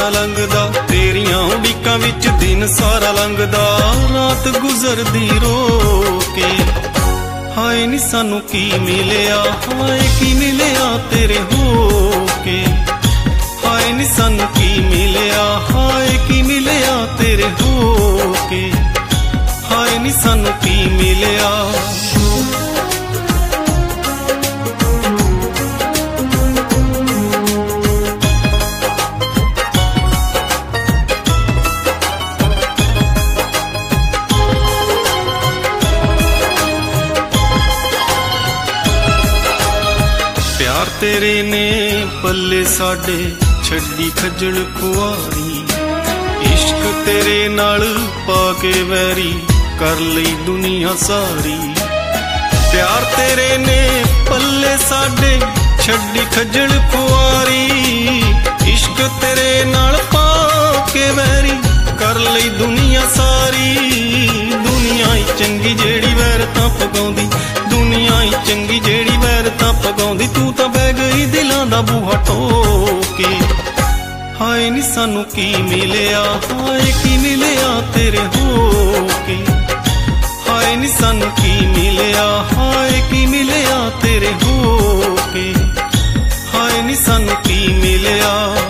ਸਾਰਾ ਲੰਘਦਾ, ਤੇਰੀਆਂ ਉਡੀਕਾਂ ਵਿੱਚ ਦਿਨ ਸਾਰਾ ਲੰਘਦਾ, ਰਾਤ ਗੁਜ਼ਰਦੀ ਰੋ ਕੇ। ਹਾਏ ਨੀ ਸਾਨੂੰ ਕੀ ਮਿਲਿਆ, ਹਾਏ ਕੀ ਮਿਲਿਆ ਤੇਰੇ ਹੋ ਕੇ। ਹਾਏ ਨੀ ਸਾਨੂੰ ਕੀ ਮਿਲਿਆ, ਹਾਏ ਕੀ ਮਿਲਿਆ ਤੇਰੇ ਹੋ ਕੇ। ਹਾਏ ਨੀ ਸਾਨੂੰ ਕੀ ਮਿਲਿਆ। ਪਿਆਰ ਤੇਰੇ ਨੇ ਪੱਲੇ ਸਾਡੇ ਛੱਡੀ ਖੱਜਲ ਖੁਆਰੀ, ਇਸ਼ਕ ਤੇਰੇ ਨਾਲ ਪਾ ਕੇ ਵੈਰੀ ਕਰ ਲਈ ਦੁਨੀਆ ਸਾਰੀ। ਪਿਆਰ ਤੇਰੇ ਨੇ ਪੱਲੇ ਸਾਡੇ ਛੱਡੀ ਖੱਜਲ ਖੁਆਰੀ, ਇਸ਼ਕ ਤੇਰੇ ਨਾਲ ਪਾ ਕੇ ਵੈਰੀ ਕਰ ਲਈ ਦੁਨੀਆ ਸਾਰੀ। ਦੁਨੀਆ ਹੀ ਚੰਗੀ ਜਿਹੜੀ ਵੈਰ ਤਾਂ ਪਗਾਉਂਦੀ, ਦੁਨੀਆ ਹੀ ਚੰਗੀ ਜਿਹੜੀ ਵੈਰ ਤਾਂ ਪਗਾਉਂਦੀ, ਤੂੰ ਤਾਂ ਬਹਿ ਗਈ ਦਿਲਾਂ ਦਾ ਬੂਹਾ ਢੋ ਕੇ। ਹਾਏ ਨੀ ਸਾਨੂੰ ਕੀ ਮਿਲਿਆ, ਹਾਏ ਕੀ ਮਿਲਿਆ ਤੇਰੇ ਹੋ ਕੇ। ਹਾਏ ਨੀ ਸਾਨੂੰ ਕੀ ਮਿਲਿਆ, ਹਾਏ ਕੀ ਮਿਲਿਆ ਤੇਰੇ ਹੋ ਕੇ। ਹਾਏ ਨੀ ਸਾਨੂੰ ਕੀ ਮਿਲਿਆ।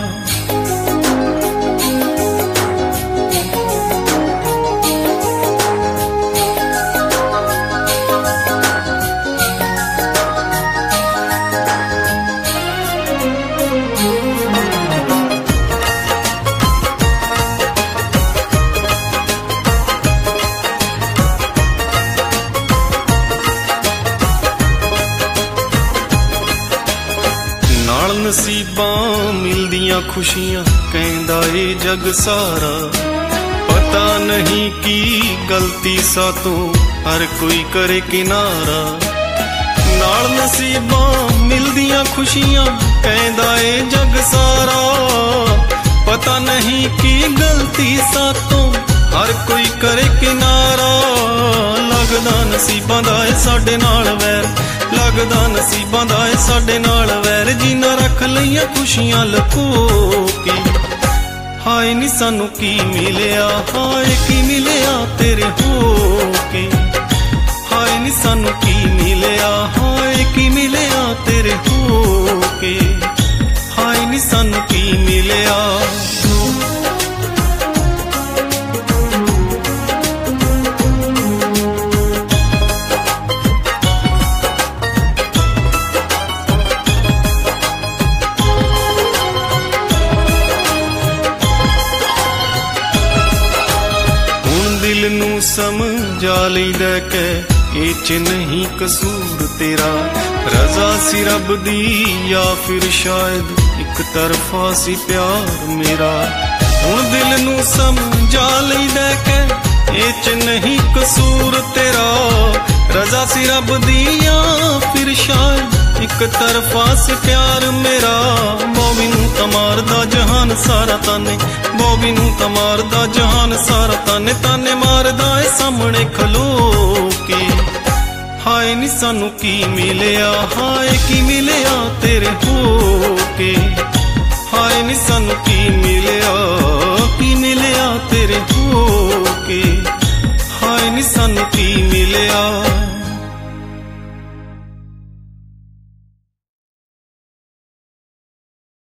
ਨਾਲ ਨਸੀਬਾਂ ਮਿਲਦੀਆਂ ਖੁਸ਼ੀਆਂ, ਕਹਿੰਦਾ ਏ ਜਗ ਸਾਰਾ। ਪਤਾ ਨਹੀਂ ਕੀ ਗਲਤੀ ਸਾਤੋਂ ਹਰ ਕੋਈ ਕਰੇ ਕਿਨਾਰਾ। ਨਾਲ ਨਸੀਬਾਂ ਮਿਲਦੀਆਂ ਖੁਸ਼ੀਆਂ, ਕਹਿੰਦਾ ਏ ਜਗ ਸਾਰਾ। ਪਤਾ ਨਹੀਂ ਕੀ ਗਲਤੀ ਸਾਤੋਂ ਹਰ ਕੋਈ ਕਰੇ ਕਿਨਾਰਾ। ਲੱਗਦਾ ਨਸੀਬਾਂ ਦਾ ਏ ਸਾਡੇ ਨਾਲ ਵੈਰ, ਲੱਗਦਾ ਨਸੀਬਾਂ ਦਾ ਏ ਸਾਡੇ ਨਾਲ ਵੈਰ। ਜੀਨਾ ਰੱਖ ਲਈਆਂ ਖੁਸ਼ੀਆਂ ਲੁਕੋ ਕੇ। ਹਾਏ ਨੀ ਸਾਨੂੰ ਕੀ ਮਿਲਿਆ, ਹਾਏ ਕੀ ਮਿਲਿਆ ਤੇਰੇ ਹੋ ਕੇ। ਹਾਏ ਨੀ ਸਾਨੂੰ ਕੀ ਮਿਲਿਆ, ਹਾਏ ਕੀ ਮਿਲਿਆ ਤੇਰੇ ਹੋ ਕੇ। ਹਾਏ ਨੀ ਸਾਨੂੰ ਕੀ ਮਿਲਿਆ। ਦਿਲ ਨੂੰ ਸਮਝਾ ਲਈਦਾ ਕਿ ਇਹ ਚ ਨਹੀਂ ਕਸੂਰ ਤੇਰਾ। ਰਜ਼ਾ ਸੀ ਰੱਬ ਦੀ ਜਾਂ ਫਿਰ ਸ਼ਾਇਦ ਇੱਕ ਤਰਫਾ ਸੀ ਪਿਆਰ ਮੇਰਾ। ਹੁਣ ਦਿਲ ਨੂੰ ਸਮਝਾ ਲਈਦਾ ਕਿ ਇਹ ਚ ਨਹੀਂ ਕਸੂਰ ਤੇਰਾ। ਰਜ਼ਾ ਸੀ ਰੱਬ ਦੀ ਜਾਂ ਫਿਰ ਸ਼ਾਇਦ ਇੱਕ ਤਰਫਾ ਸੀ ਪਿਆਰ ਮੇਰਾ। ਬੋਬੀ ਨੂੰ ਤਾਂ ਮਾਰਦਾ ਜਹਾਨ ਸਾਰਾ ਤਾਨੇ, ਬੋਬੀ ਨੂੰ ਤਾਂ ਮਾਰਦਾ ਜਹਾਨ ਸਾਰਾ ਤਾਨੇ। ਤਾਨੇ ਮਾਰਦਾ ਏ ਸਾਹਮਣੇ ਖਲੋ ਕੇ। ਹਾਏ ਨੀ ਸਾਨੂੰ ਕੀ ਮਿਲਿਆ, ਹਾਏ ਕੀ ਮਿਲਿਆ ਤੇਰੇ ਹੋ ਕੇ। ਹਾਏ ਨੀ ਸਾਨੂੰ ਕੀ ਮਿਲਿਆ, ਕੀ ਮਿਲਿਆ ਤੇਰੇ ਹੋ ਕੇ। ਹਾਏ ਨੀ ਸਾਨੂੰ ਕੀ ਮਿਲਿਆ।